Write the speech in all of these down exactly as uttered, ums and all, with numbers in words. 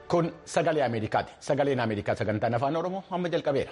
Kun sagalee Ameerikaati. Sagaleen Ameerikaa sagantaan afaan Oromoo amma jalqabeera.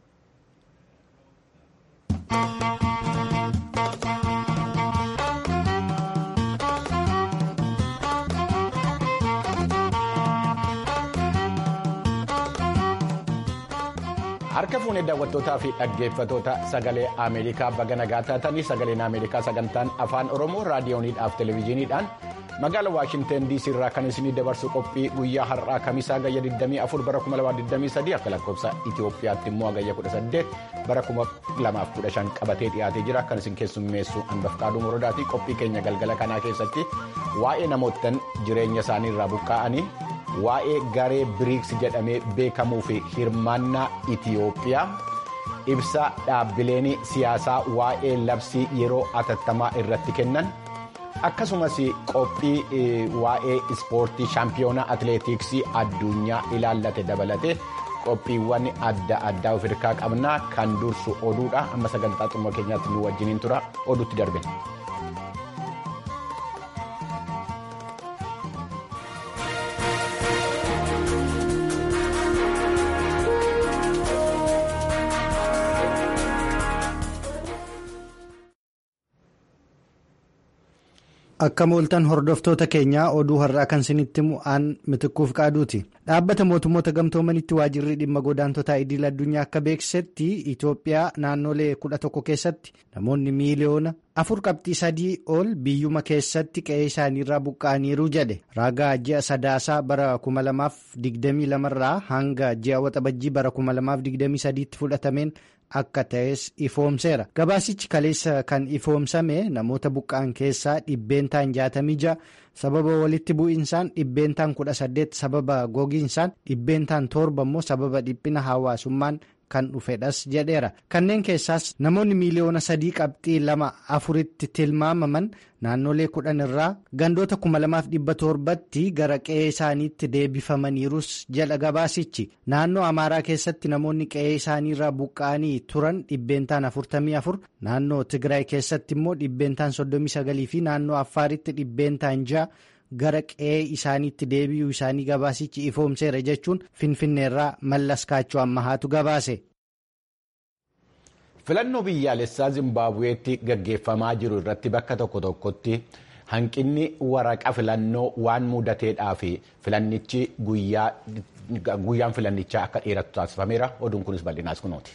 Harka fuunee daawwattootaa fi dhaggeeffatoota sagalee Ameerikaa baga nagaa taatanii sagaleen Ameerikaa sagantaan afaan Oromoo raadiyooniidhaaf televezyiiniidhaan magaalaa Waashinten D C irraa kan isinii dabarsu qophii guyyaa har'aa kamisaa gayya digdamii afur bara kuma lamaaf digdamii sadii akka lakkoofsa Itoophiyaatti immoo gayya kudha saddeet bara kuma lamaaf kudha shan qabatee dhiyaatee jira. Kan isin keessummeessu Anbafqaaduu Morodaatii qophii keenya galgala kanaa keessatti waa'ee namootaan jireenya isaanii irraa buqqa'anii waa'ee garee biriiks jedhamee beekamuu fi hirmaannaa Itiyoophiyaa ibsa dhaabbileen siyaasaa waa'ee labsii yeroo atattamaa irratti kennan akkasumas qophii waa'ee ispoortii shaampiyoonaa atileetiksii addunyaa ilaallate dabalate qophiiwwan adda addaa of hirkaa qabnaa kan dursu oduudha. Amma sagantaa xumura keenyaatti nu wajjiniin tura oduutti darbe. Akka mooltan hordoftoota keenyaa oduu har'aa kan isinitti mu'aan mitikkuuf qaaduuti. Dhaabbata mootummoota gamtoomanitti waajjirri dhimma godaantotaa idil addunyaa akka beeksisetti Itoophiyaa naannolee kudha tokko keessatti namoonni miiliyoona afur qabxii sadii ol biyyuma keessatti qe'ee isaaniirraa buqqa'aniiru jedhe. Ragaa ji'a sadaasaa bara kuma lamaaf digdamii lamarraa hanga ji'a waxabajjii bara kuma lamaaf digdamii sadiitti fudhatameen akka ta'es ifoomseera. Gabaasichi kaleessa kan ifoomsame namoota buqqa'an keessaa dhibbeentaan jaatamii ja'a sababa walitti bu'insaan, dhibbeentaan kudha saddeet sababa gogiinsaan, dhibbeentaan torba immoo sababa dhiphina hawaasummaan kan dhufedhas jedheera. Kanneen keessaas namoonni miiliyoona sadii qabxii lama afuritti tilmaamaman naannolee kudhan irraa gandoota kuma lamaaf dhibba torbatti gara qe'ee isaaniitti deebifamaniirus jedha gabaasichi. Naannoo Amaaraa keessatti namoonni qe'ee isaaniirraa buqqa'anii turan dhibbeentaan afurtamii afur, naannoo Tigraay keessatti immoo dhibbeentaan soddomii sagalii fi naannoo Affaaritti dhibbeentaan ja'a gara qe'ee isaaniitti deebi'uu isaanii gabaasichi ifoomseera jechuun Finfinneerraa Mallas Kaachoo Ammahaatu gabaase. Filannoo biyyaalessaa Zimbaabuweetti gaggeeffamaa jiru irratti bakka tokko tokkotti hanqinni waraqaa filannoo waan mudateedhaa fi filannichi guyyaan filannichaa akka dheeratu taasifameera. Oduun kunis bal'inaas kunooti.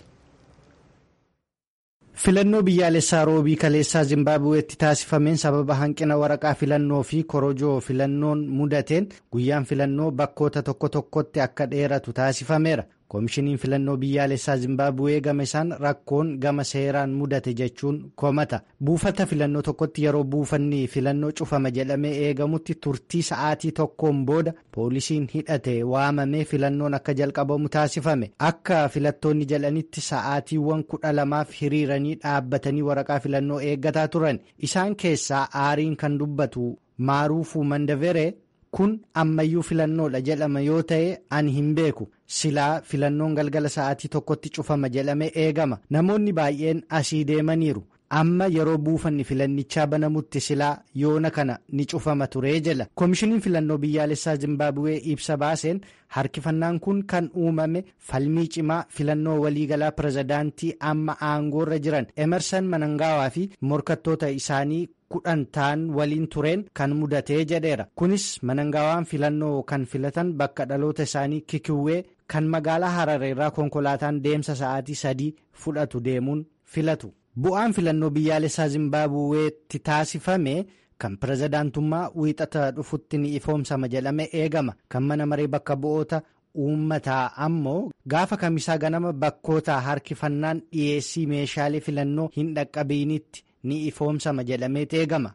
Filannoo biyyaalessaa roobii kaleessaa Zimbaabuweetti taasifameen sababa hanqina waraqaa filannoo fi korojoo filannoon mudateen guyyaan filannoo bakkoota tokko tokkotti akka dheeratu taasifameera. Koomishiniin filannoo biyyaalessaa Zimbaabuwee gama isaan rakkoon gama seeraan mudate jechuun komata. Buufata filannoo tokkotti yeroo buufanni filannoo cufama jedhamee eegamutti turtii sa'aatii tokkoon booda poolisiin hidhate waamamee filannoon akka jalqabamu taasifame. Akka filattoonni jedhanitti sa'aatiiwwan kudha lamaaf hiriiranii dhaabbatanii waraqaa filannoo eeggataa turan. Isaan keessaa aariin kan dubbatu Maaruufuu Mandaveree kun ammayyuu filannoodha jedhama yoo ta'e ani hin beeku. Silaa filannoon galgala sa'aatii tokkotti cufama jedhamee eegama. Namoonni baay'een asii deemaniiru. Amma yeroo buufanni filannichaa banamutti silaa yoona kana ni cufama turee jala. Koomishiniin filannoo biyyaalessaa Zimbaabuwee ibsa baaseen harkifannaan kun kan uumame falmii cimaa filannoo waliigalaa pirezidaantii amma aangoorra jiran Emerson Manangaawaa fi morkattoota isaanii kudhan ta'an waliin tureen kan mudatee jedheera. Kunis Manangaawaan filannoo kan filatan bakka dhaloota isaanii Kikiwee kan magaalaa Harareerraa konkolaataan deemsa sa'aatii sadii fudhatu deemuun filatu. Bu'aan filannoo biyyaalessaa Zimbaabuweetti taasifame kan pirezidaantummaa wiixata dhufutti ni ifoomsama jedhame eegama. Kan mana maree bakka bu'oota uummataa ammoo gaafa kamisaa ganama bakkoota harkifannaan dhiyeessii meeshaalee filannoo hin dhaqqabiinitti ni ifoomsama jedhamee eegama.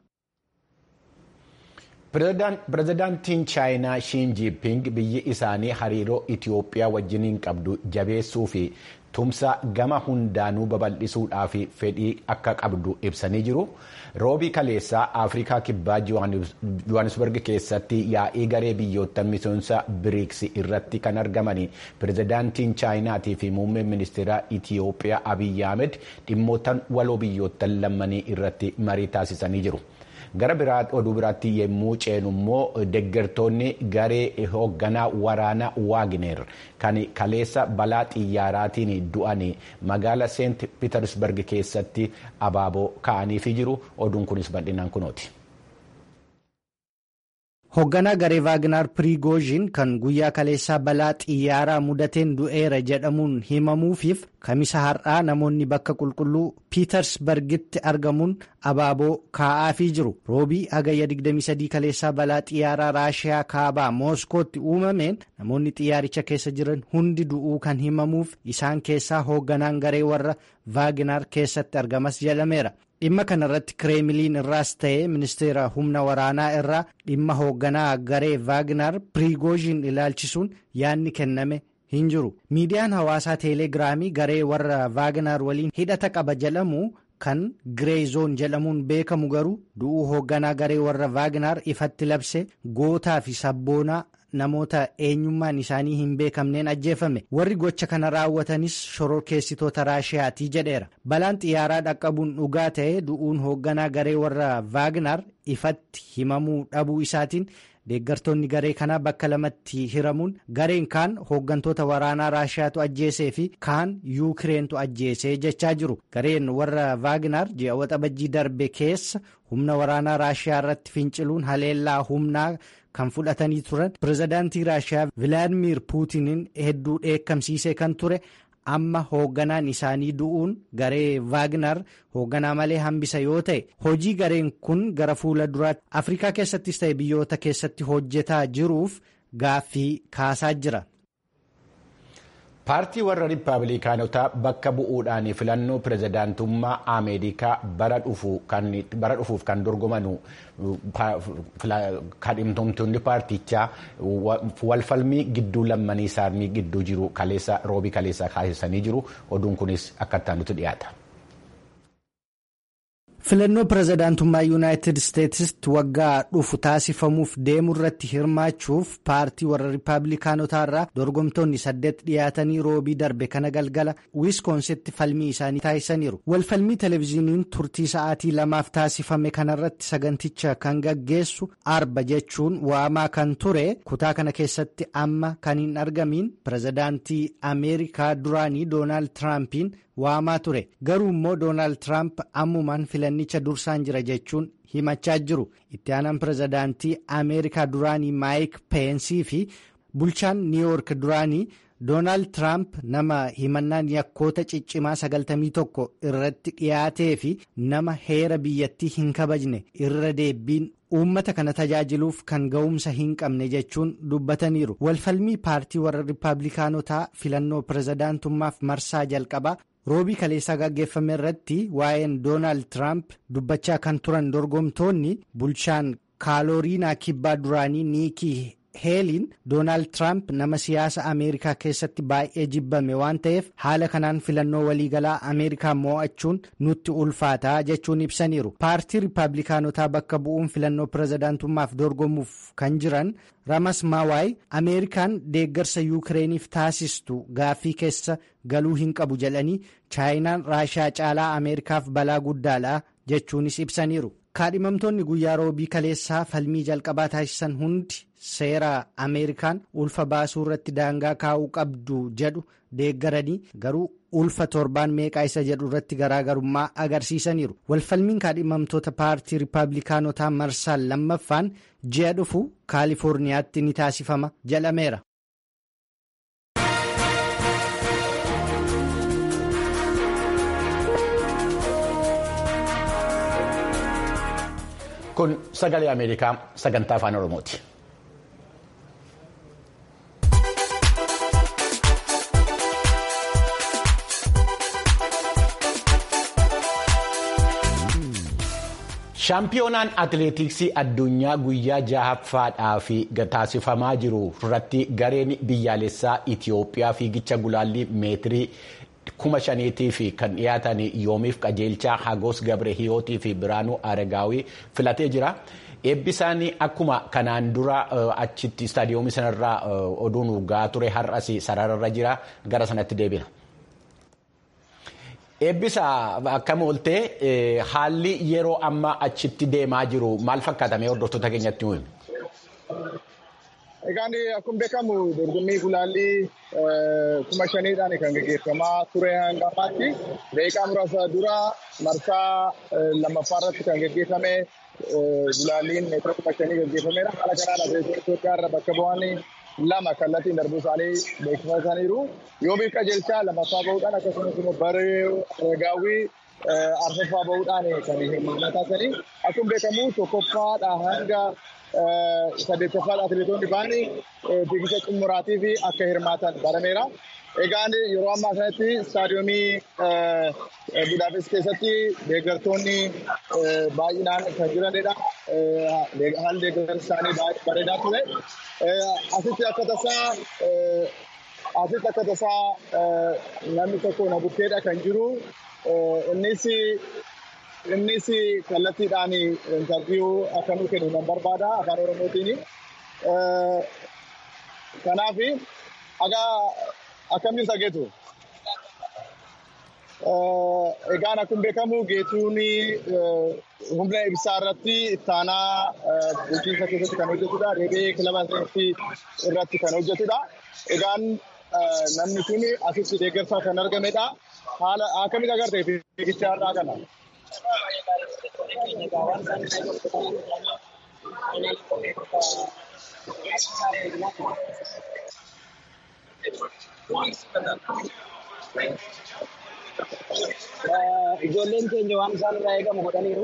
Pirezidaantiin Chaayinaa Shiin Jiiping biyyi isaanii hariiroo Itiyoophiyaa wajjiniin qabdu jabeessuu fi tumsa gama hundaanuu babal'isuudhaaf fedhii akka qabdu ibsanii jiru. Roobii kaleessaa Afrikaa Kibbaa Johannesburg keessatti yaa'ii garee biyyoota miseensa biriiks irratti kan argamanii pirezidaantiin Chaayinaatii fi muummeen ministeera Itiyoophiyaa Abiyyi Ahmed dhimmootaan waloo biyyoota lammanii irratti marii taasisanii jiru. Gara biraa oduu biraatti yemmuu ceenu immoo deeggartoonni garee hoogganaa waraana Waagner kan kaleessa balaa xiyyaaraatiin du'anii magaala Seent Piitersberg keessatti abaaboo kaa'aniifii jiru. Oduun kunis bal'inaan kunooti. Hoogganaa garee Vaaginaar Pirigoozhin kan guyyaa kaleessaa balaa xiyyaaraa mudateen du'eera jedhamuun himamuufiif kamisa har'aa namoonni bakka qulqulluu Piitersbergitti argamuun abaaboo kaa'aafii jiru. Roobii hagayya digdamii sadii kaleessaa balaa xiyyaaraa Raashiyaa kaabaa Mooskootti uumameen namoonni xiyyaaricha keessa jiran hundi du'uu kan himamuuf isaan keessaa hoogganaan garee warra Vaaginaar keessatti argamas jedhameera. Dhimma kanarratti Kireemiliin irraas ta'ee ministeera humna waraanaa irraa dhimma hoogganaa garee Vaaginaar Pirigoozhin ilaalchisuun yaadni kenname hin jiru. Miidiyaan hawaasaa Teelegiraamii garee warra Vaaginaar waliin hidhata qaba jedhamu kan Gireezoon jedhamuun beekamu garuu du'uu hoogganaa garee warra Vaaginaar ifatti labse gootaa fi sabboonaa namoota eenyummaan isaanii hin beekamneen ajjeefame. Warri gocha kana raawwatanis shororkeessitoota Raashiyaatii jedheera. Balaan xiyyaaraa dhaqqabuun dhugaa ta'ee du'uun hoogganaa garee warra Vaaginaar ifatti himamuu dhabuu isaatiin deeggartoonni garee kanaa bakka lamatti hiramuun gareen kaan hooggantoota waraanaa Raashiyaatu ajjeesee fi kaan Yuukireentu ajjeesee jechaa jiru. Gareen warra Vaaginaar ji'a waxabajjii darbe keessa humna waraanaa Raashiyaa irratti finciluun haleellaa humnaa kan fudhatanii turan pirezidaantii Raashiyaa Vilaadimiir Puutiniin hedduu dheekkamsiisee kan ture amma hoogganaan isaanii du'uun garee Vaaginaar hoogganaa malee hambisa yoo ta'e hojii gareen kun gara fuula duraatti Afrikaa keessattis ta'e biyyoota keessatti hojjetaa jiruuf gaaffii kaasaa jira. Paartii warra Riippaabilikaanotaa bakka bu'uudhaan filannoo pirezidaantummaa Ameerikaa bara dhufuuf kan dorgomanu kadhimtoonni paartichaa walfalmii gidduu lammanii isaanii gidduu jiru kaleessa roobii kaleessaa kaasisanii jiru. Oduun kunis akka itti dhiyaata. Filannoo pirezidaantummaa Yuunaayitid Isteetsitti waggaa dhufu taasifamuuf deemu irratti hirmaachuuf paartii warra Riippaabilikaanotaa irraa dorgomtoonni saddeet dhiyaatanii roobii darbe kana galgala Wiiskoonsitti falmii isaanii taasisaniiru. Walfalmii televezyiiniin turtii sa'aatii lamaaf taasifame kanarratti saganticha kan gaggeessu arba jechuun waamaa kan ture kutaa kana keessatti amma kan hin argamiin pirezidaantii Ameerikaa duraanii Doonaald Tiraampiin waamaa ture. Garuu immoo Doonaald Tiraamp ammumaan filannicha dursaan jira jechuun himachaa jiru. Itti aanaan pirezidaantii Ameerikaa duraanii Maayik Peensii fi bulchaan Niiwuyoork duraanii Doonaald Tiraamp nama himannaan yakkoota ciccimaa sagaltamii tokko irratti dhiyaatee fi nama heera biyyattii hin kabajne irra deebiin uummata kana tajaajiluuf kan ga'umsa hin qabne jechuun dubbataniiru. Walfalmii paartii warra Riippaabilikaanotaa filannoo pirezidaantummaaf marsaa jalqabaa roobii kaleessaa gaggeeffame irratti waa'een Doonaald Tiraamp dubbachaa kan turan dorgomtoonni bulchaan kaalooriinaa kibbaa duraanii Niikii Heeliin Doonaald Tiraamp nama siyaasa Ameerikaa keessatti baay'ee jibbame waan ta'eef haala kanaan filannoo waliigalaa Ameerikaa mo'achuun nutti ulfaataa jechuun ibsaniiru. Paartii Riippaabilikaanotaa bakka bu'uun filannoo pirezidaantummaaf dorgomuuf kan jiran Ramasmawaay Ameerikaan deeggarsa Yuukireeniif taasistu gaaffii keessa galuu hin qabu jedhanii Chaayinaan Raashiyaa caalaa Ameerikaaf balaa guddaadha jechuunis ibsaniiru. Kaadhimamtoonni guyyaa roobii kaleessaa falmii jalqabaa taasisan hundi seera Ameerikaan ulfa baasuu irratti daangaa kaa'uu qabdu jedhu deeggaranii garuu ulfa torbaan meeqaa isa jedhu irratti garaagarummaa agarsiisaniiru. Walfalmiin kaadhimamtoota paartii Riippaabilikaanotaa marsaan lammaffaan ji'a dhufu Kaalifoorniyaatti ni taasifama jedhameera. Kun sagalee Ameerikaa sagantaa afaan Oromooti. Shaampiyoonaan atileetiksii addunyaa guyyaa jahaffaadhaaf taasifamaa jiru irratti gareen biyyaalessaa Itiyoophiyaa fiigicha gulaallii meetirii kuma shaniitii fi kan dhiyaatan yoomiif qajeelchaa Hagos Gabrehiyootii fi Biraanuu Aregaawii filatee jira. Eebbisaanii akkuma kanaan dura achitti istaadiyoomii sanarraa oduun gahaa ture har'as sarararra jira. Gara sanatti deebina. Eebbisa akkam ooltee haalli yeroo ammaa achitti deemaa jiru maal fakkaatame hordoftoota keenyatti himi? Egaan akkuma beekamu dorgommii gulaallii kuma shaniidhaan kan gaggeeffamaa ture hanga ammaatti daqiiqaa muraasa dura marsaa lammaffaa irratti kan gaggeeffame gulaalliin meetira kuma shanii gaggeeffameera. Haala kanaan atileetota Itoophiyaa irra bakka bu'anii lama kallattiin darbuu isaanii beeksisaniiru. Yoomiif qajeelchaa lammaffaa bahuudhaan akkasumas immoo Baree Aragaawwii arfaffaa bahuudhaan kan hirmaataasanii akkuma beekamu tokkoffaadhaa hanga saddeettaffaa atileetonni ba'anii fiigicha xumuraatii fi akka hirmaatan barameera. Egaan yeroo ammaa kanatti istaadiyoomii Budaapest keessatti deeggartoonni baay'inaan kan jiranidha. Haalli deeggarsa isaanii baay'ee bareedaa ture. Asitti akka tasaa asitti akka tasaa namni tokko na bukkeedha kan jiru. Innis Innis kallattiidhaan intarviyuu akka nu kennu nan barbaada afaan Oromootiin. Kanaaf akkamiin isa geetu? Egaan akkuma beekamu geetuun humna ibsaa irratti ittaanaa bulchiinsa keessatti kan hojjetudha. Deebi'ee kilaba irratti kan hojjetudha. Egaan namni kun asitti deeggarsaa kan argamedha. Haala akkamiin agartee fiigicha irraa kana? Ijoolleen keenya waan isaan irraa eegamu godhaniiru.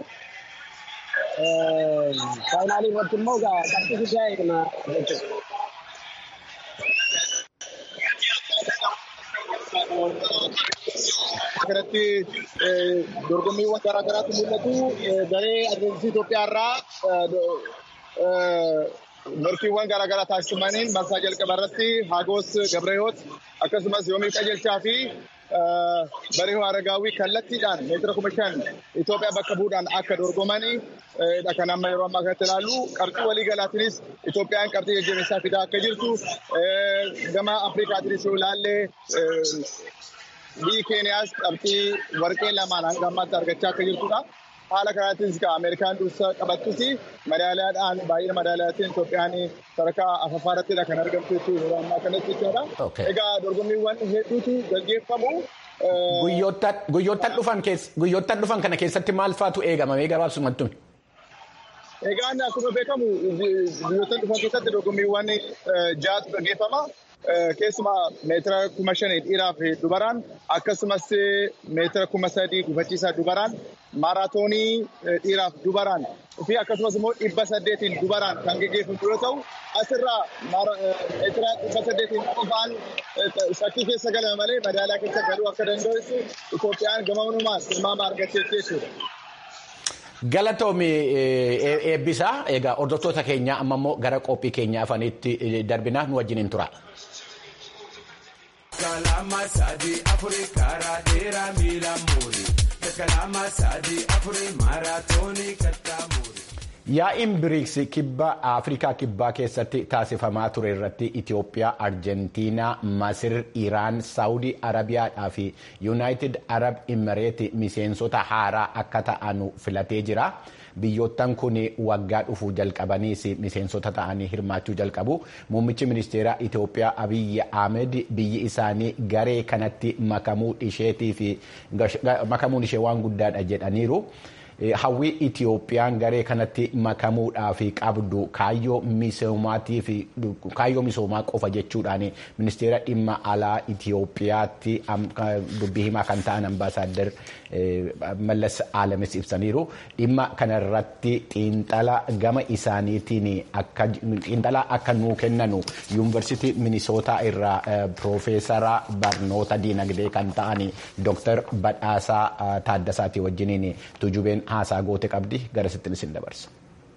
Faayinaalii irratti immoo qabxii guddaa eegna jechuudha. Kanatti dorgommiiwwan garaa garaatu mul'atu. Garee atileetiksii Itoophiyaa irraa morkiiwwan garaa garaa taasifamaniin marsaa jalqaba irratti Hagos Gabreewoot akkasumas Yoomiif Qajeelchaa fi Baree Aragaawwii kallattiidhaan meetira kuma shan Itoophiyaa bakka bu'uudhaan akka dorgomanii kan amma yeroo ammaa kanatti ilaallu. Qabxii waliigalaatiinis Itoophiyaan qabxii jajjabeessaa fidaa akka jirtu gama Afrikaatiinis yoo ilaalle biyyi Keeniyaas qabxii warqee lamaan hanga ammaatti argachaa akka jirtudha. Haala kanaatis Ameerikaan dursa qabattusi madaaliyaadhaan baay'ina madaaliyaatiin Itoophiyaan sadarkaa afuraffaa irrattidha kan argamtu yeroo ammaa kanatti jechuudha. Egaa dorgommiiwwan hedduutu gaggeeffamu. Guyyoottan dhufan kana keessatti maal faatu eegama mee gabaabsumatti? Egaan akkuma beekamu guyyoottan dhufan keessatti dorgommiiwwan ja'atu gaggeeffama. Keessumaa meetira kuma shanii dhiiraa fi dubaraan akkasumas meetira kuma sadii gufachiisaa dubaraan maaraatoonii dhiiraa fi dubaraan fi akkasumas immoo dhibba saddeetiin dubaraan kan gaggeeffamu yoo ta'u asirraa meetira dhibba saddeetiin qofaan shakkii keessa galame malee madaaliyaa keessa galuu akka dandeessu Itoophiyaan gamamanumaan tilmaama argateetti jechuudha. Galatoomi eebbisaa. Egaa hordoftoota keenya amma immoo gara qophii keenya afaniitti darbinaa nu wajjin tura. Kalama sadi afuri karaa dheeraa miila muuri. Kalama sadi afuri maaraatoonii kattaa muuri. Yaa'iin biriiksi kibba Afrikaa kibbaa keessatti taasifamaa ture irratti Itoophiyaa, Arjentiinaa, Masir, Iraan, Saawudii Arabiyaadhaa fi Yuunaayitid Arab Imireetii miseensota haaraa akka ta'anu filatee jira. Biyyoottan kun waggaa dhufuu jalqabaniis miseensota ta'anii hirmaachuu jalqabu. Muummichi ministeeraa Itoophiyaa Abiyyi Ahmed biyyi isaanii garee kanatti makamuun ishee waan guddaadha jedhaniiru. Hawwii Itoophiyaan garee kanatti makamuudhaaf qabdu kaayyoo misoomaa qofa jechuudhaan ministeera dhimma alaa Itoophiyaatti dubbii himaa kan ta'an ambaasaaddar Mallas Alamis ibsaniiru. Dhimma kanarratti xiinxala gama isaaniitiin xiinxala akka nuu kennanu yuunivarsiitii Minisootaa irraa Piroofeesara barnoota diinagdee kan ta'an Dooktar Badhaasaa Taaddasaatii wajjiniin tujubeen haasaa goote qabdi gara sittin isin dabarsa.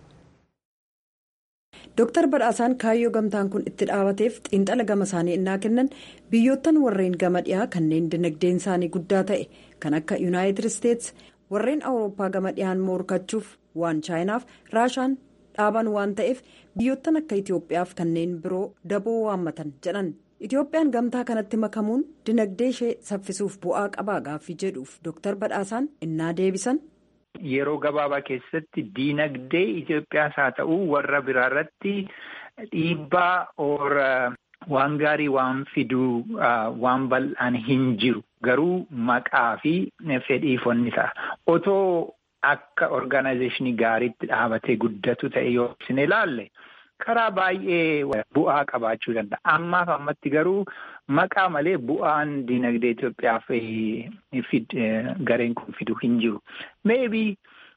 Dooktar Badhaasaan kaayyoo gamtaan kun itti dhaabateef xiinxala gama isaanii innaa kennan biyyoottan warreen gama dhiyaa kanneen dinagdeen isaanii guddaa ta'e kan akka Yuunaayitid Isteets warreen Awurooppaa gama dhiyaan morkachuuf waan Chaayinaaf Raashaan dhaaban waan ta'eef biyyoottan akka Itoophiyaaf kanneen biroo daboo waammatan jedhan Itoophiyaan gamtaa kanatti makamuun dinagdee ishee saffisuuf bu'aa qabaa gaaffii jedhuuf Dooktar Badhaasaan innaa deebisan. Yeroo gabaabaa keessatti dinagdee Itoophiyaas haa ta'u warra biraarratti dhiibbaa oora waan gaarii waan fiduu waan bal'aan hin jiru. Garuu maqaa fi fedhiifonni ta'a. Otoo akka orgaanayizeeshinii gaariitti dhaabatee guddatu ta'e yoo isin ilaalle karaa baay'ee bu'aa qabaachuu danda'a. Ammaaf ammatti garuu maqaa malee bu'aan dinagdee Itoophiyaaf gareen kun fidu hin jiru. Maybe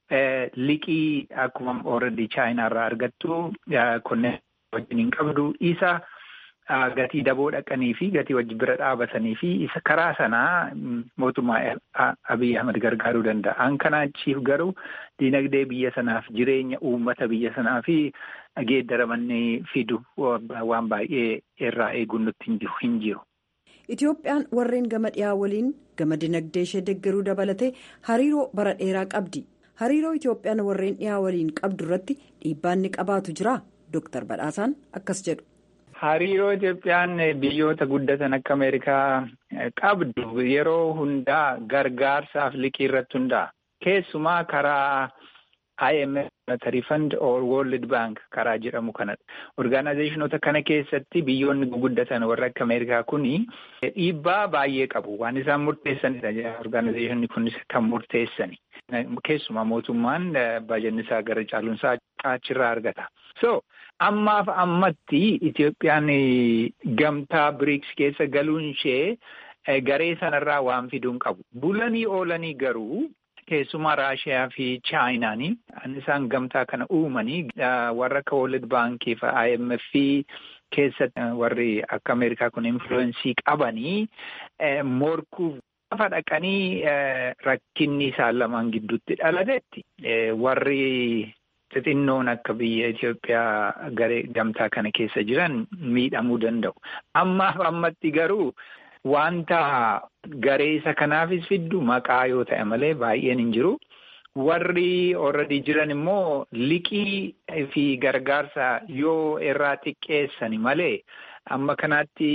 liqii akkuma already Chaayinaa irraa argattu kunneen wajjin hin qabdu isa. Gatii daboo dhaqanii fi gatii wajji bira dhaabatanii fi isa karaa sanaa mootummaa Abiy Ahmed gargaaruu danda'a. An kana achiif garuu dinagdee biyya sanaaf jireenya uummata biyya sanaa fi geeddaramanii fidu waan baay'ee irraa eeguun nutti hin jiru. Itoophiyaan warreen gama dhiyaa waliin gama dinagdee ishee deeggaruu dabalatee hariiroo bara dheeraa qabdi. Hariiroo Itoophiyaan warreen dhiyaa waliin qabdu irratti dhiibbaan ni qabaatu jira. Dooktar Badhaasaan akkas jedhu. Hariiroo Itoophiyaan biyyoota guddatan akka Ameerikaa qabdu yeroo hundaa gargaarsaaf liqii irratti hundaa. Keessumaa karaa I M F Monetary Fund or World Bank karaa jedhamu kanadha. Orgaanayizeeshinoota kana keessatti biyyoonni guguddatan warra akka Ameerikaa kuni dhiibbaa baay'ee qabu. Waan isaan murteessanidha. Orgaanayizeeshonni kunis kan murteessani. Keessumaa mootummaan baajanni isaa gara caaluunsaa achirraa argata. So ammaaf ammatti Itoophiyaan gamtaa biriks keessa galuun ishee garee sanarraa waan fiduun qabu. Bulanii oolanii garuu keessumaa Raashiyaa fi Chaayinaanii isaan gamtaa kana uumanii warra akka World Baankii fi I M F keessatti warri akka Ameerikaa kun influensii qabanii morkuuf lafa dhaqanii rakkinni isaan lamaan gidduutti dhalatetti warri xixinnoon akka biyya Itoophiyaa garee gamtaa kana keessa jiran miidhamuu danda'u. Ammaaf ammatti garuu wanta garee isa kanaafis fiddu maqaa yoo ta'e malee baay'een hin jiru. Warri already jiran immoo liqii fi gargaarsa yoo irraa xiqqeessani malee amma kanaatti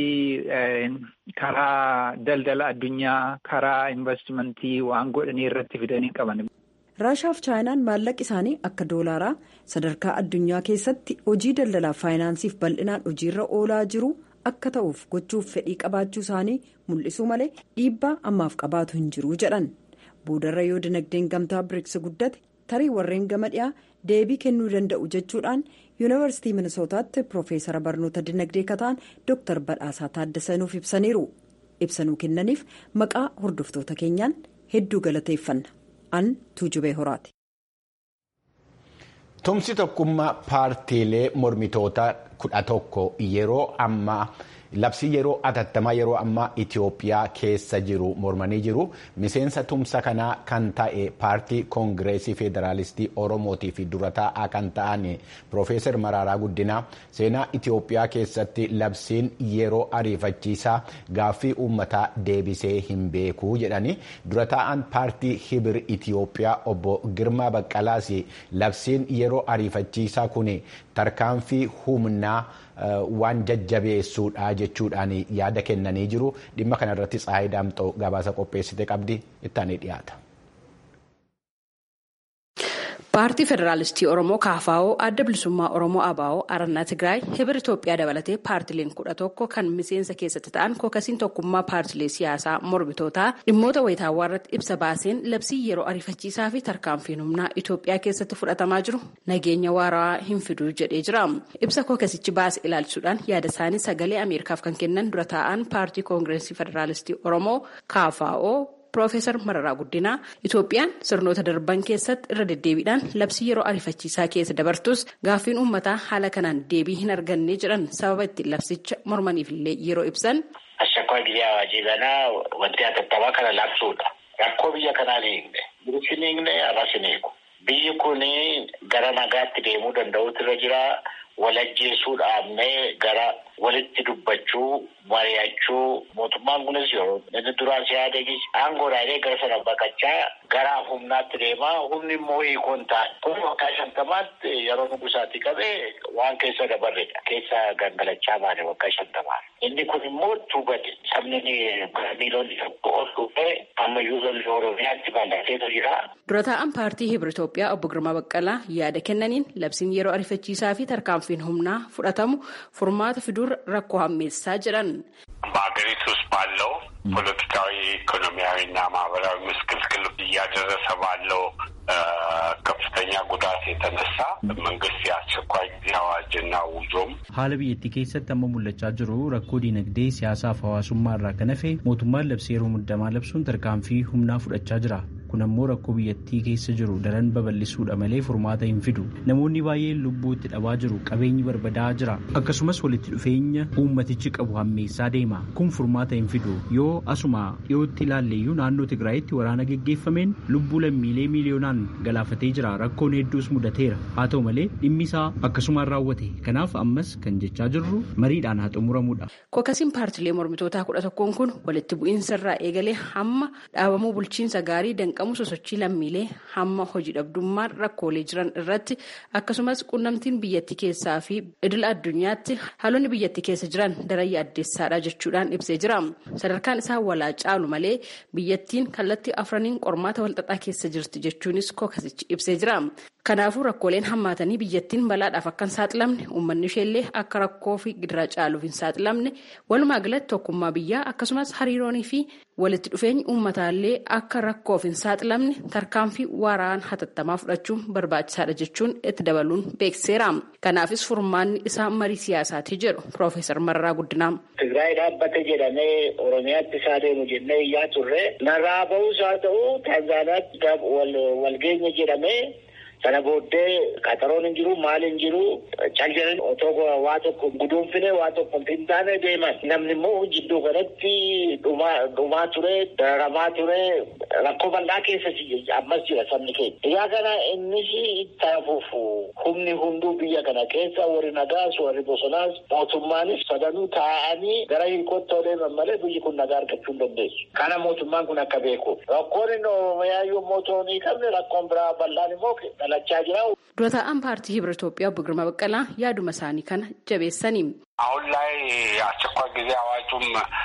karaa daldala addunyaa karaa investimentii waan godhanii irratti fidanii qaban. Raashiyaa fi Chaayinaan maallaqi isaanii akka doolaaraa sadarkaa addunyaa keessatti hojii daldalaaf faayinaansiif bal'inaan hojiirra oolaa jiru akka ta'uuf gochuuf fedhii qabaachuu isaanii mul'isuu malee dhiibbaa ammaaf qabaatu hin jiru jedhan. Boodarra yoo dinagdeen gamtaa biriks guddate tarii warreen gama dhiyaa deebii kennuu danda'u jechuudhaan yuunivarsiitii Minisootaatti Piroofeesara barnoota dinagdee kataan Dooktar Badhaasaa Taaddasanuuf ibsaniiru. Ibsanuu kennaniif maqaa hordoftoota keenyaan hedduu galateeffanna. An Tuujubee Horaati. Tumsi tokkummaa paartiilee mormitoota kudha tokko yeroo ammaa labsii yeroo atattamaa yeroo ammaa Itoophiyaa keessa jiru mormanii jiru. Miseensa tumsa kanaa kan ta'e paartii koongireesii federaalistii Oromootii fi dura taa'aa kan ta'an Piroofeesar Maraaraa Guddinaa seenaa Itoophiyaa keessatti labsiin yeroo ariifachiisaa gaaffii uummataa deebisee hin beeku jedhani. Dura taa'aan paartii Hibir Itoophiyaa obbo Girmaa Baqqalaas labsiin yeroo ariifachiisaa kun tarkaanfii humnaa waan jajjabeessuudha jechuudhaan yaada kennanii jiru. Dhimma kanarratti Tsaayii Daamxoo gabaasa qopheessite qabdi ittaanii dhiyaata. Paartii Federaalistii Oromoo K F O, Adda Bilisummaa Oromoo A B O, Arannaa Tigraay, Hibir Itoophiyaa dabalatee paartileen kudha tokko kan miseensa keessatti ta'an kookasiin tokkummaa paartilee siyaasaa mormitootaa dhimmoota wayitaawwaa irratti ibsa baaseen labsii yeroo ariifachiisaa fi tarkaanfiin humnaa Itoophiyaa keessatti fudhatamaa jiru nageenya waaraa hin fiduu jedhee jira. Ibsa kookasichi baase ilaalchisuudhaan yaada isaanii sagalee Ameerikaaf kan kennan dura taa'an paartii koongireesii Federaalistii Oromoo K F O Piroofeesar Mararaa Guddinaa Itoophiyaan sirnoota darban keessatti irra deddeebiidhaan labsii yeroo ariifachiisaa keessa dabartus gaaffiin uummataa haala kanaan deebii hin arganne jedhan sababa itti labsicha mormaniifillee yeroo ibsan. Ashakkoo biyya waajjibanaa wanti atattamaa kana labsuudha. Rakkoo biyya kanaa ni hiikne. Bilisii ni hiikne arras ni hiiku. Biyyi kun gara nagaatti deemuu danda'uutu irra jira. Walajjeessuudhaaf gara walitti dubbachuu mari'achuu mootummaan kunis yeroo inni duraan siyaadegis aangoodhaalee gara sana baqachaa gara humnaatti deemaa humni immoo hiikoon ta'a. Kun waggaa shantamaatti yeroo nugusaatti qabee waan keessa dabarredha. Keessa gangalachaa baane waggaa shantamaa. Inni kun immoo tuubate sabni miilonni tokko ol dhufee ammayyuu lolli Oromiyaatti bal'ateetu jira. Dura taa'an paartii Hibir Itoophiyaa obbo Girmaa Baqqalaa yaada kennaniin labsiin yeroo ariifachiisaa fi tarkaanfiin humnaa fudhatamu furmaata fiduurra rakkoo hammeessaa jedhan. በሀገሪቱ ውስጥ ባለው ፖለቲካዊ ኢኮኖሚያዊና ማህበራዊ ምስቅልቅል እያደረሰ ባለው ከፍተኛ ጉዳት የተነሳ መንግስት የአስቸኳይ ጊዜ አዋጅና ውጆም haala biyyattii keessatti amma mul'achaa jiru rakkoo diinagdee siyaasaaf hawaasummaa irraa kan hafe mootummaan labsii yeroo muddamaa labsuun tarkaanfii humnaa fudhachaa jira. Kun ammoo rakkoo biyyattii keessa jiru daran babal'isuudha malee furmaata hin fidu. Namoonni baay'een lubbuu itti dhabaa jiru, qabeenyi barbadaa jira. Akkasumas walitti dhufeenya uummatichi qabu hammeessaa deema. Kun furmaata hin fidu. Yoo asuma dhiyootti ilaalleeyyuu naannoo Tigraayitti waraana geggeeffameen lubbuu lammiilee miiliyoonaan galaafatee jira. Rakkoon hedduus mudateera. Haa ta'u malee dhimmi isaa akkasumaan raawwate. Kanaaf ammas kan jechaa jirru mariidhaan haa xumuramudha. Kookasiin paartilee mormitootaa kudha tokkoon kun walitti bu'iinsa irraa eegalee hamma dhaabamuu bulchiinsa gaarii danqamu sosochii lammiilee hamma hojii dhabdummaan rakkoolee jiran irratti akkasumas quunnamtiin biyyattii keessaa fi idil addunyaatti haalonni biyyattii keessa jiran daran yaaddeessaadha jechuudhaan ibsee jira. Sadarkaan isaa walaa caalu malee biyyattiin kallattii afraniin qormaata walxaxaa keessa jirti jechuunis kookasichi ibsee jira. Kanaafuu rakkooleen hammaatanii biyyattiin balaadhaaf akka hin saaxilamne uummanni isheellee akka rakkoo fi gidiraa caaluuf hin saaxilamne walumaa galatti tokkummaa biyyaa akkasumas hariiroonii fi walitti dhufeenyi uummataallee akka rakkoof hin saaxilamne tarkaanfii waraanaa hatattamaa fudhachuun barbaachisaadha jechuun itti dabaluun beeksiseera. Kanaafis furmaanni isaa marii siyaasaati jedhu Piroofeesar Mararaa Guddinaa. Tigraay dhaabbate jedhamee Oromiyaatti isaa deemu jennee iyyaa turre narraa ba'uus haa ta'u Taanzaaniyaatti walgeenya jedhamee. Sana booddee qaxaroon hin jiru maal hin jiru caljalan otoo waa tokko guduunfine waa tokko hin taane deeman namni immoo jidduu kanatti dhumaa ture dararamaa ture rakkoo bal'aa keessa ammas jira sabni keenya. Iyyaa kana innis ittaafuuf humni hunduu biyya kana keessa warri nagaas warri bosonaas mootummaanis sadanuu taa'anii gara hiikootti deeman malee biyyi kun nagaa argachuu hin dandeessu. Kana mootummaan kun akka beeku rakkoon inni Oromiyaayyuu mootoon hin qabne rakkoon biraa bal'aan immoo Dura taa'an paartii Hibir Itoophiyaa obbo Girmaa Baqqalaa yaaduma isaanii kana jabeessanii. አሁን ላይ አስቸኳይ ጊዜ አዋጁም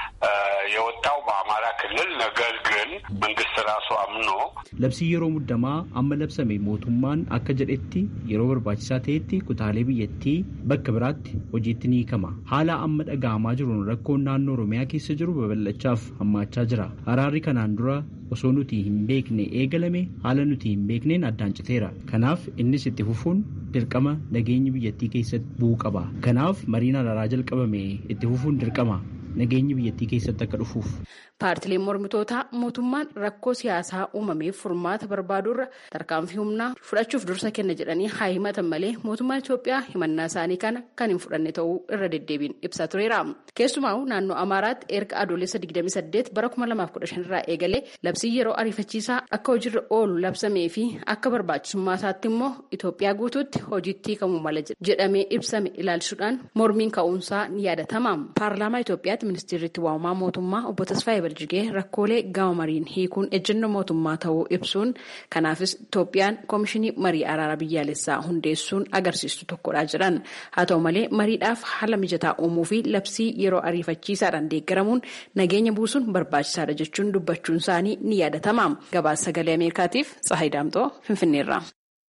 የወጣው በአማራ ክልል ነገር ግን መንግስት ራሱ አምኖ ለብሲ የሮ ሙደማ አመ ለብሰሜ ሞቱማን አከ ጀዴቲ የሮ በርባቺሳ ተይቲ ኩታሌ ቢየቲ በክብራት ሆጂትኒ ከማ ሐላ አመ ደጋማ ጅሩን ረኮና ናኖ ኦሮሚያ ኬሰ ጅሩ በበለቻፍ አማቻ ጅራ አራሪ ከናንዱራ ኦሶኑቲ ሂምቤክኔ ኤገለሜ ሐለኑቲ ሂምቤክኔን አዳንጭቴራ ከናፍ እንስ ኢትፉፉን ድርቀማ ነገኝ ቢየቲ ኬሰ ቡቀባ ከናፍ መሪና raajal qabame itti fufuun dirqama nageenyi biyyattii keessatti akka dhufuuf. Paartileen mormitootaa mootummaan rakkoo siyaasaa uumameef furmaata barbaaduurra tarkaanfii humnaa fudhachuuf dursa kenna jedhanii haa himatan malee mootummaan Itoophiyaa himannaa isaanii kana kan hin fudhanne ta'uu irra deddeebiin ibsaa tureera. Keessumaa naannoo Amaaraatti erga adoolessa digdamii saddeet bara kuma lamaaf kudha shan irraa eegalee labsii yeroo ariifachiisaa akka hojiirra oolu labsamee fi akka barbaachisummaa isaatti immoo Itoophiyaa guutuutti hojiitti hiikamuu mala jedhamee ibsame ilaalchisuudhaan mormiin ka'uunsaa ni yaadatama. Paarlaamaa Itoophiyaatti ministeerri itti waamamaa mootummaa obbo Tasfaayee Baljigee rakkoolee gama mariin hiikuun ejjennoo mootummaa ta'uu ibsuun kanaafis Itoophiyaan koomishinii marii araara biyyaalessaa hundeessuun agarsiistu tokkodha jedhan. Haa ta'u malee mariidhaaf haala mijataa uumuu fi labsii yeroo ariifachiisaadhaan deeggaramuun nageenya buusuun barbaachisaadha jechuun dubbachuun isaanii ni yaadatama. Gabaasa sagalee Ameerikaatiif Tsahaay Daamtoo Finfinneerraa.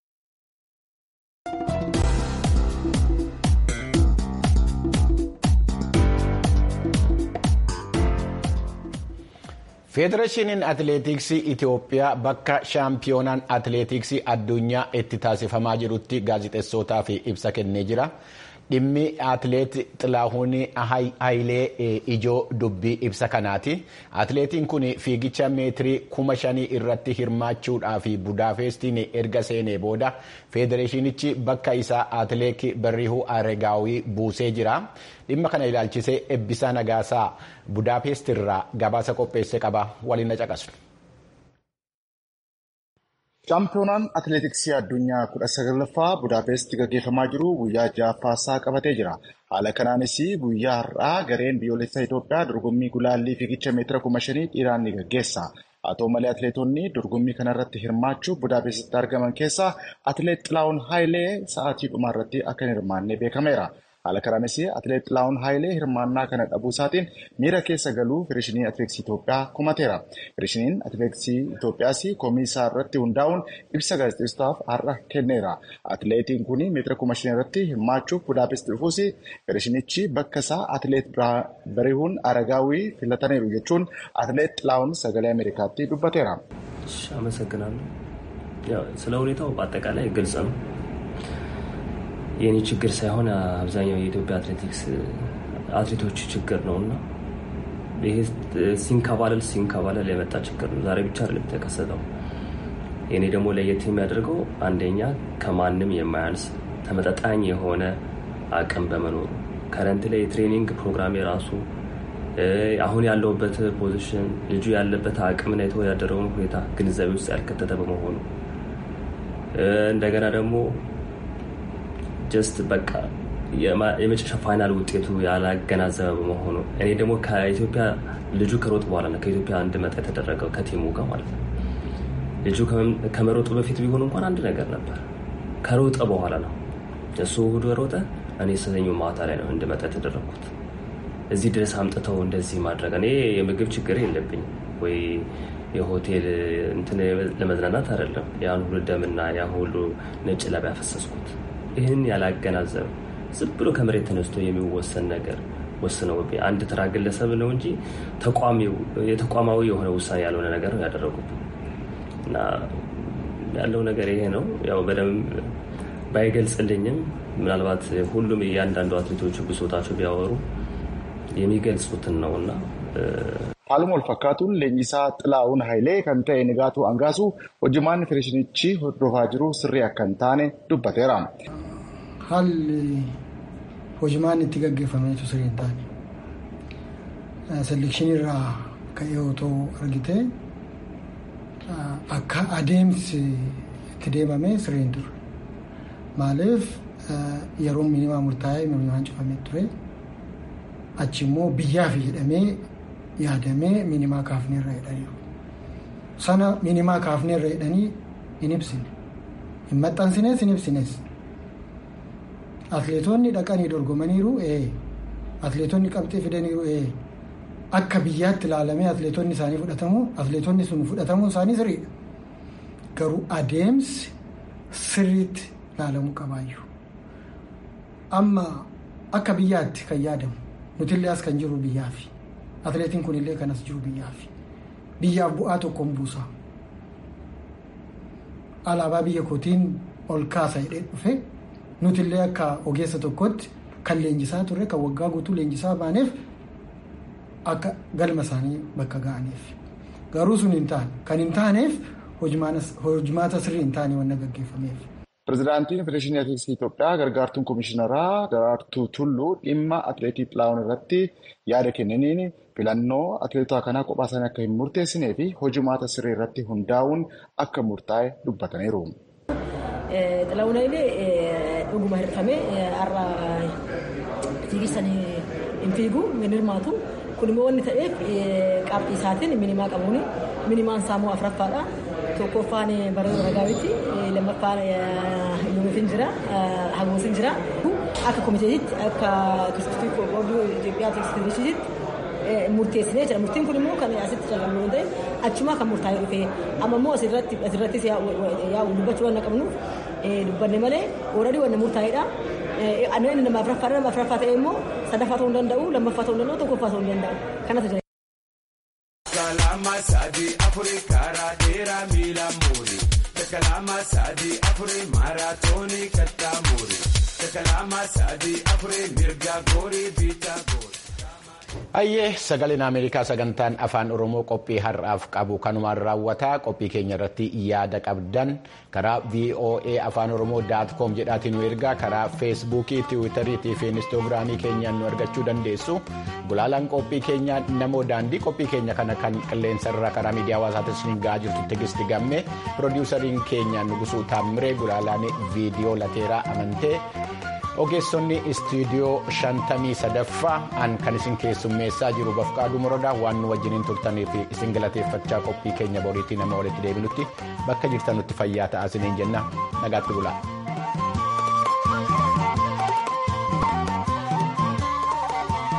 Federeeshiniin Atileetiksii Itoophiyaa bakka shaampiyoonaan atileetiksii addunyaa itti taasifamaa jirutti gaazexeessootaaf ibsa kennee jira. Dhimmi atileet Xilaahuun Hayilee ijoo dubbii ibsa kanaati. Atileetiin kun fiigicha meetirii kuma shanii irratti hirmaachuudhaaf Budaapestiin erga seenee booda federeeshinichi bakka isaa atileet Barrihuu Aregaawii buusee jira. Dhimma kana ilaalchisee Ebbisaa Nagaasaa Budaapestirraa gabaasa qopheesse qaba. Waliin na caqasu. Chaampiyoonaan atileetiksii addunyaa kudha sagalaffaa Budaapest gaggeeffamaa jiru guyyaa ja'affaasaa qabatee jira. Haala kanaanis guyyaa har'aa gareen biyyoolessaa Itoophiyaa dorgommii gulaallii fiigicha meetira kuma shanii dhiiraan ni gaggeessa. Haa ta'u malee atileetonni dorgommii kanarratti hirmaachuuf Budaapestitti argaman keessaa atileet Xilaawun Haayilee sa'aatii dhumaarratti akka hin hirmaanne beekameera. Haala kanaanis atileet Xilaawun Haayilee hirmaannaa kana dhabuu isaatiin miira keessa galuu Federeeshinii Atileetiksii Itoophiyaa kumateera. Federeeshiniin Atileetiksii Itoophiyaas komii isaa irratti hundaa'uun ibsa gaazexeessitootaaf har'a kenneera. Atileetiin kun meetira kuma shanii irratti hirmaachuuf Budaapest dhufuus Federeeshinichi bakka isaa atileet Barihuun Aragaawii filataniiru jechuun atileet Xilaawun sagalee Ameerikaatti dubbateera. አመሰግናለሁ። ያው ስለ ሁኔታው በአጠቃላይ ግልጽ ነው። የኔ ችግር ሳይሆን አብዛኛው የኢትዮጵያ አትሌቲክስ አትሌቶች ችግር ነውና ይሄ ሲንከባለል ሲንከባለል የመጣ ችግር ነው። ዛሬ ብቻ አይደለም የተከሰተው። የኔ ደግሞ ለየት የሚያደርገው አንደኛ ከማንም የማያንስ ተመጣጣኝ የሆነ አቅም በመኖሩ ከረንት ላይ የትሬኒንግ ፕሮግራም የራሱ አሁን ያለውበት ፖዚሽን ልጁ ያለበት አቅምና የተወዳደረውን ሁኔታ ግንዛቤ ውስጥ ያልከተተ በመሆኑ እንደገና ደግሞ ጀስት በቃ የመጨረሻ ፋይናል ውጤቱ ያላገናዘበ በመሆኑ እኔ ደግሞ ከኢትዮጵያ ልጁ ከሮጥ በኋላ ነው ከኢትዮጵያ አንድ መጣ የተደረገው ከቲሙ ጋር ማለት ነው። ልጁ ከመሮጡ በፊት ቢሆን እንኳን አንድ ነገር ነበር። ከሮጠ በኋላ ነው እሱ ሁሉ ሮጠ። እኔ ሰኞ ማታ ላይ ነው እንድመጣ የተደረኩት። እዚህ ድረስ አምጥተው እንደዚህ ማድረግ እኔ የምግብ ችግር የለብኝ ወይ የሆቴል እንትን ለመዝናናት አይደለም ያን ሁሉ ደምና ያ ሁሉ ነጭ ላብ ያፈሰስኩት። ይህን ያላገናዘበ ዝም ብሎ ከመሬት ተነስቶ የሚወሰን ነገር ወስነው አንድ ተራ ግለሰብ ነው እንጂ ተቋሚው የተቋማዊ የሆነ ውሳኔ ያልሆነ ነገር ነው ያደረጉት እና ያለው ነገር ይሄ ነው። ያው በደም ባይገልጽልኝም ምናልባት ሁሉም እያንዳንዱ አትሌቶች ብሶታቸው ቢያወሩ የሚገልጹትን ነውና Haaluma wal fakkaatuun leenjisaa Xilaawun Haayilee kan ta'e Nigaatuu Angaasuu hojjemaan Federeeshinichi hordofaa jiru sirrii akka hin taane dubbateera. Haalli hojjemaan itti gaggeeffameetu sirrii hin taane. Selekshinii irraa ka'ee otoo argite akka adeemsi itti deemamee sirrii hin turre. Maaliif yeroo minimaa murtaa'ee minimaan cufamee ture. Achi immoo biyyaaf jedhamee yaadamee minimaa kaafnee irra jedhaniiru. Sana minimaa kaafnee irra jedhanii hin ibsine. Hin maxxansines hin ibsines. Atleetonni dhaqanii dorgomaniiru ee. Atleetonni qabxii fidaniiru ee. Akka biyyaatti ilaalamee atleetonni isaanii fudhatamu atleetonni sun fudhatamuu isaanii sirriidha. Garuu adeemsi sirriitti ilaalamuu qabaayyuu. Amma akka biyyaatti kan yaadamu. Nutillee as kan jiru biyyaafi. Atleetiin kunillee kan as jiru biyyaafi. Biyyaaf bu'aa tokkoon buusa. Alaabaa biyya kootiin ol kaasa jedhee dhufe nutillee akka ogeessa tokkotti kan leenjisaa turre kan waggaa guutuu leenjisaa baaneef akka galma isaanii bakka ga'aniif. Garuu sun hin taane. Kan hin taaneef hojimaata sirrii hin taane waan gaggeeffameef. Pireezidaantiin Federeeshinii Atileetiksii Itoophiyaa gargaartuun Komishiinaraa Daraartuu Tulluu dhimma atileetii Xilaawun irratti yaada kennaniin filannoo atileetota kanaa kophaa isaanii akka hin murteessinee fi hojimaata sirrii irratti hundaa'uun akka murtaa'e dubbataniiru. Xilaawun Haayilee dhuguma hir'ifame har'a fiigichaan hin fiigu hin hirmaatu. Kun immoo wanni ta'eef qabxii isaatiin minimaa qabuun minimaan saamuu afuraffaadha. Tokkoffaan Barihuun Aragaawiitti lammaffaan Yuunifiin jira Haguusin jira. Akka komiteetiitti akka Kiristoofii Boordii Itoophiyaa Atileetiksiitti murteessinee jira. Murtiin kun immoo kan asitti calaqamuu ta'e achumaa kan murtaa'ee dhufe amma immoo asirratti asirrattis yaa dubbachuu waan qabnuuf dubbanne malee ooradii waan murtaa'eedha. Inni nama afuraffaa nama afuraffaa ta'e immoo sadaffaa ta'uu hin danda'u lammaffaa ta'uu hin danda'u tokkoffaa ta'uu hin danda'u. Kanatu jira. Kalama sadi afuri kara dera mila muri. Kalama sadi afuri maratoni katta muri. Kalama sadi afuri mirga gori bita gori. Ayyee sagaleen Ameerikaa sagantaan afaan Oromoo qophii har'aaf qabu kanumaan raawwataa qophii keenya irratti yaada qabdan karaa V O A afaan oromoo daat koom jedhaatiin nu ergaa karaa feesbuukii tiwiitarii fi inistoogiraamii keenyaan nu argachuu dandeessu. Gulaalaan qophii keenyaa namoo daandii qophii keenya kana kan qilleensarra karaa miidiyaa hawaasaatiin gahaa jirtu Tigisti Gammee piroodiwusariin keenya Nugusuu Taamiree Gulaalaan viidiyoo Lateeraa Amantee. Ogeessonni istiidiyoo shantamii sadaffaa an kan isin keessummeessaa jiru Bafqaaduu Morodaa waan nu wajjiniin turtaniif isin galateeffachaa qophii keenya boriitii nama walitti deebinutti bakka jirtanutti fayyaa ta'aa isiniin jenna nagaatti bulaa.